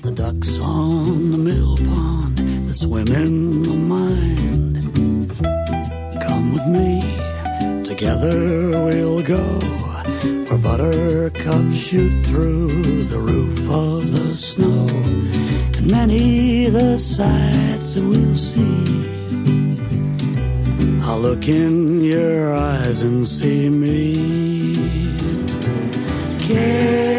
the ducks on the mill pond that swim in the mind. Come with me, together we'll go where buttercups shoot through the roof of the snow, and many the sights that we'll see. I'll look in your eyes and see me.